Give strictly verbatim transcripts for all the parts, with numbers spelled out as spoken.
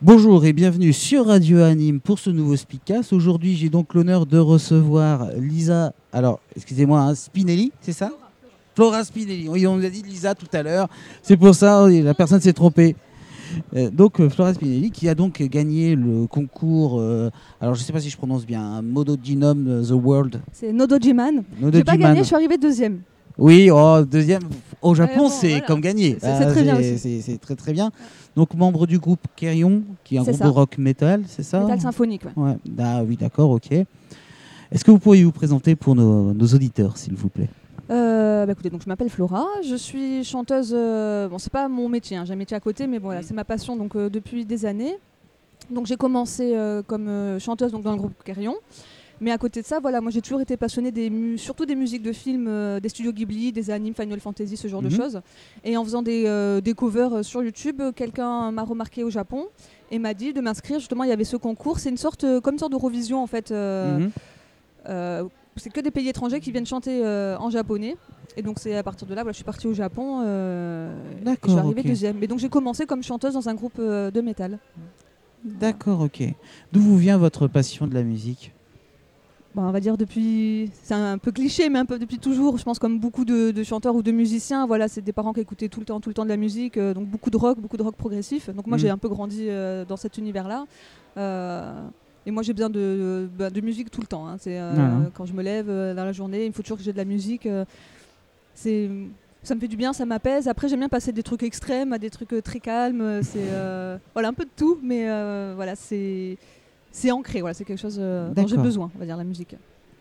Bonjour et bienvenue sur Radio Anime pour ce nouveau Speakcast. Aujourd'hui, j'ai donc l'honneur de recevoir Lisa, alors excusez-moi, hein, Spinelli, c'est ça ? Flora Spinelli. Oui, on nous a dit Lisa tout à l'heure, c'est pour ça, la personne s'est trompée. Euh, donc euh, Flora Spinelli qui a donc gagné le concours, euh, alors je ne sais pas si je prononce bien, hein, Modoginum The World. C'est Nodojiman. Nodojiman. J'ai pas gagné, je suis arrivée deuxième. Oui, oh, deuxième au Japon, bon, c'est voilà. comme gagné. C'est, c'est très bien aussi. C'est, c'est très très bien. Donc membre du groupe Kerion, qui est un C'est groupe ça. de rock metal, c'est ça ? Métal symphonique, ouais. Ouais. Ah oui, d'accord, ok. Est-ce que vous pourriez vous présenter pour nos, nos auditeurs, s'il vous plaît ? Euh, bah écoutez, donc je m'appelle Flora, je suis chanteuse. Euh, bon, c'est pas mon métier, hein, j'ai un métier à côté, mais bon, voilà, c'est ma passion donc euh, depuis des années. Donc j'ai commencé euh, comme euh, chanteuse donc dans le groupe Kerion. Mais à côté de ça, voilà, moi j'ai toujours été passionnée des mu- surtout des musiques de films, euh, des studios Ghibli, des animes, Final Fantasy, ce genre Mhm. de choses. Et en faisant des, euh, des covers euh, sur YouTube, euh, quelqu'un m'a remarqué au Japon et m'a dit de m'inscrire. Justement, il y avait ce concours. C'est une sorte, euh, comme une sorte d'Eurovision en fait. euh, Mhm. euh, c'est que des pays étrangers qui viennent chanter euh, en japonais. Et donc c'est à partir de là, voilà, je suis partie au Japon. Euh, et D'accord, je suis arrivée ok. deuxième. Et donc j'ai commencé comme chanteuse dans un groupe euh, de métal. D'accord, ok. D'où vous vient votre passion de la musique ? Bon, on va dire depuis, c'est un peu cliché, mais un peu depuis toujours. Je pense comme beaucoup de, de chanteurs ou de musiciens, voilà, c'est des parents qui écoutaient tout le temps, tout le temps de la musique, euh, donc beaucoup de rock, beaucoup de rock progressif. Donc moi, Mhm. j'ai un peu grandi euh, dans cet univers-là. Euh, et moi, j'ai besoin de, bah, de musique tout le temps. Hein. C'est, euh, Voilà. Quand je me lève euh, dans la journée, il faut toujours que j'ai de la musique. euh, c'est, ça me fait du bien, ça m'apaise. Après, j'aime bien passer des trucs extrêmes à des trucs euh, très calmes. C'est euh, voilà, un peu de tout, mais euh, voilà, c'est c'est ancré. Voilà, c'est quelque chose euh, dont j'ai D'accord. besoin, on va dire, la musique.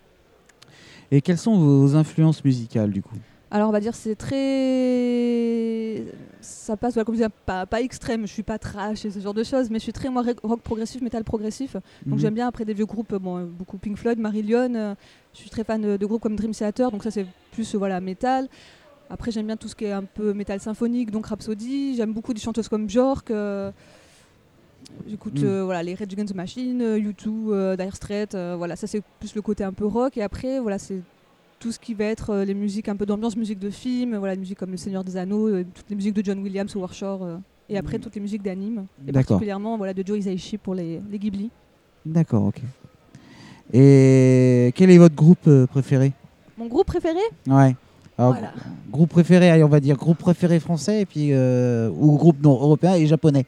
Et quelles sont vos influences musicales, du coup ? Alors on va dire c'est très, ça passe voilà, comme je disais, pas, pas extrême, je suis pas trash et ce genre de choses, mais je suis très moi rock progressif, métal progressif. Donc Mhm. j'aime bien après des vieux groupes, bon beaucoup Pink Floyd, Marillion. euh, je suis très fan de, de groupes comme Dream Theater, donc ça c'est plus euh, voilà métal. Après j'aime bien tout ce qui est un peu métal symphonique, donc Rhapsody. J'aime beaucoup des chanteuses comme Björk. euh, J'écoute Mm. euh, voilà, les Rage Against the Machine, euh, U deux, euh, Dire Straits, euh, voilà, ça c'est plus le côté un peu rock. Et après, voilà, c'est tout ce qui va être euh, les musiques un peu d'ambiance, musique de film, voilà, les musiques comme Le Seigneur des Anneaux, euh, toutes les musiques de John Williams, Howard Shore, euh, et après Mm. toutes les musiques d'anime, et D'accord. particulièrement voilà, de Joe Hisaishi pour les, les Ghibli. D'accord, ok. Et quel est votre groupe euh, préféré ? Mon groupe préféré Ouais. Alors, Voilà. gr- Groupe préféré, allez, on va dire groupe préféré français, et puis, euh, ou groupe non, européen et japonais.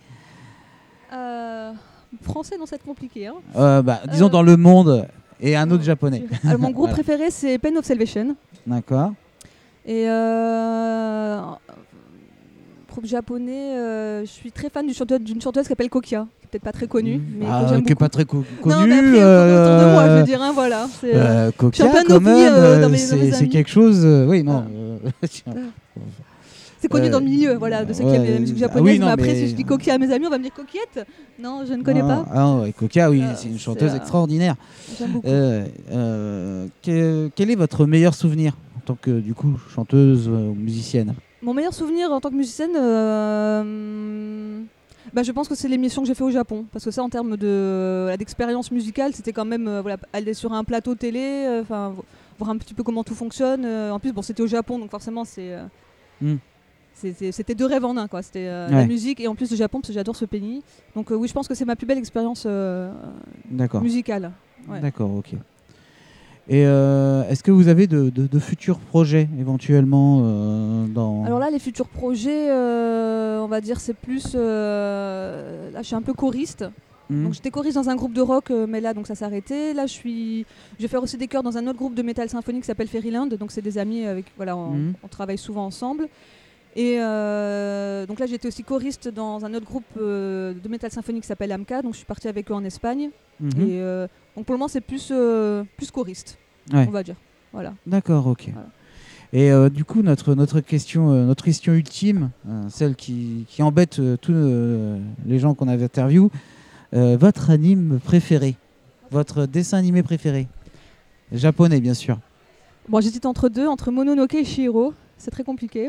euh, Français, non, ça va être compliqué. Hein. Euh, bah, disons Euh, dans le monde et un autre japonais. Alors, mon groupe Voilà. préféré, c'est Pain of Salvation. D'accord. Et euh, groupe japonais, euh, je suis très fan du chanteur- d'une chanteuse qui s'appelle Kokia, qui est peut-être pas très connue, mais Ah, que j'aime qui n'est beaucoup. pas très co- connue. Non, mais après, autour de moi, je veux dire, hein, voilà. C'est, euh, Euh, Kokia, je suis un peu quand un ovni, même, euh, dans euh, mes- dans mes c'est, c'est amis. quelque chose. euh, oui, non. Ah. euh, tiens. c'est connu euh, dans le milieu, voilà, de ceux qui aiment ouais, la musique ah japonaise. oui, non, mais après, mais- si je dis Kokia à mes amis, on va me dire Coquillette. Non, je ne connais Ah, pas. Ah, non, ouais, Kokia, oui, Euh, c'est une c'est, chanteuse euh, extraordinaire. J'aime beaucoup. Euh, euh, que- quel est votre meilleur souvenir en tant que du coup chanteuse euh, ou musicienne ? Mon meilleur souvenir en tant que musicienne, euh, bah, je pense que c'est l'émission que j'ai fait au Japon. Parce que ça, en termes de, voilà, d'expérience musicale, c'était quand même euh, voilà, aller sur un plateau télé, euh, enfin, voir un petit peu comment tout fonctionne. Euh, en plus, bon, c'était au Japon, donc forcément, c'est, euh, Hmm. c'était, c'était deux rêves en un. Quoi. C'était euh, Ouais. la musique et en plus le Japon, parce que j'adore ce pays. Donc euh, oui, je pense que c'est ma plus belle expérience euh, D'accord. musicale. Ouais. D'accord, ok. Et euh, est-ce que vous avez de, de- de futurs projets éventuellement euh, dans... Alors là, les futurs projets, euh, on va dire, c'est plus... euh, là, je suis un peu choriste. Hmm. Donc j'étais choriste dans un groupe de rock, euh, mais là donc ça s'est arrêté. Là je suis, je vais faire aussi des chœurs dans un autre groupe de métal symphonique qui s'appelle Fairyland. Donc c'est des amis avec, voilà, on, Mhm. on travaille souvent ensemble. Et euh, donc là j'étais aussi choriste dans un autre groupe euh, de métal symphonique qui s'appelle Amka. Donc je suis partie avec eux en Espagne. Mhm. Et euh, donc pour le moment c'est plus euh, plus choriste, Ouais. on va dire. Voilà. D'accord, ok. Voilà. Et euh, du coup, notre, notre, question, euh, notre question ultime, euh, celle qui, qui embête euh, tous euh, les gens qu'on avait interviewés, euh, votre anime préféré, votre dessin animé préféré, japonais bien sûr. Bon, j'hésite entre deux, entre Mononoke et Chihiro. C'est très compliqué.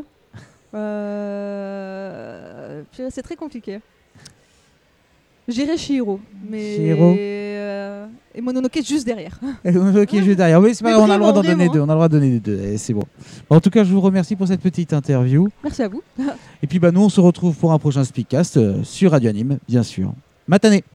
Euh, C'est très compliqué. J'irai Chihiro, mais Chihiro. euh, et Mononoke juste derrière. Ok, je vais derrière. Oui, c'est pas Mais grave, on a le droit d'en vraiment, donner vraiment. deux. On a le droit de donner les deux. Et c'est bon. En tout cas, je vous remercie pour cette petite interview. Merci à vous. Et puis, bah, nous, on se retrouve pour un prochain Speakcast euh, sur Radio Anime, bien sûr. Matane.